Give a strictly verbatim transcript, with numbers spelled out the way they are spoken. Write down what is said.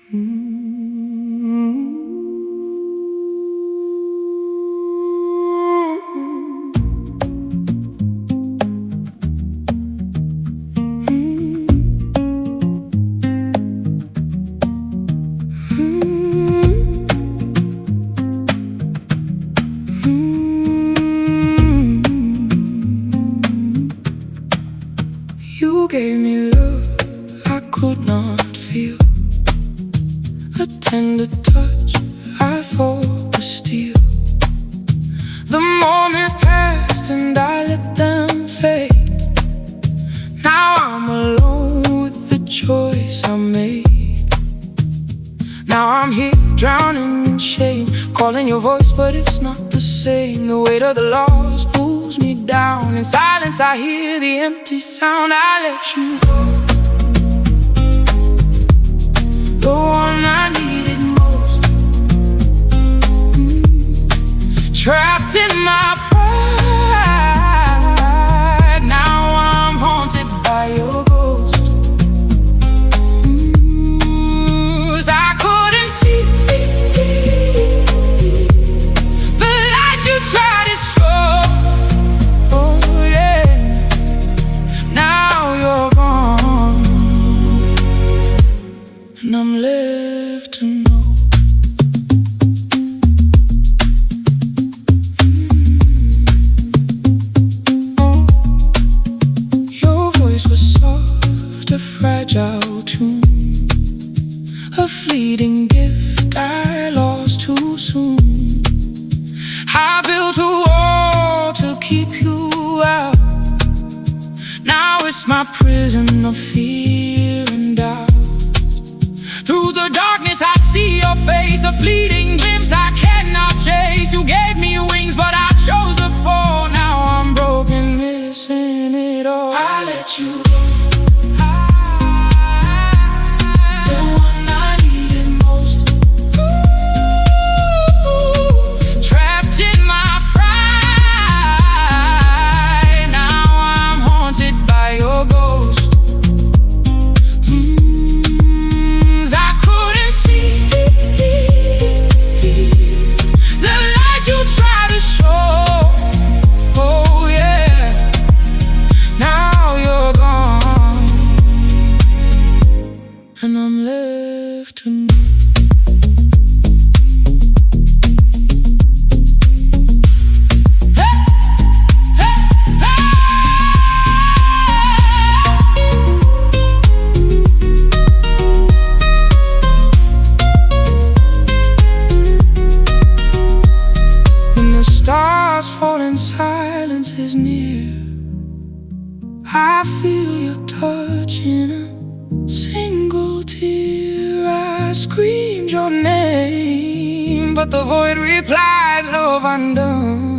You gave me love I could not feel, a tender touch I thought was steel. The moments passed and I let them fade. Now I'm alone with the choice I made. Now I'm here drowning in shame, calling your voice but it's not the same. The weight of the loss pulls me down. In silence I hear the empty sound. I let you go, the one I needed most. mm. Trapped in my pride, now I'm haunted by your ghost. mm. 'Cause I couldn't see the light you tried to show. Oh yeah, now you're gone, and I'm left to know. Your voice was soft, a fragile tune, a fleeting gift I lost too soon. I built a wall to keep you out. Now it's my prison of fear and doubt. Through the darkness I see your face, a fleeting glimpse I cannot chase. You gave me wings but I chose to fall. Now I'm broken, missing it all. I let you go, the one I needed most. Ooh, trapped in my pride, now I'm haunted by your ghost. mm, I couldn't see the light you tried to show. Oh yeah, now you're gone, and I'm left to know. When the stars fall and silence is near, I feel your touch in a single tear. I screamed your name, but the void replied, love undone.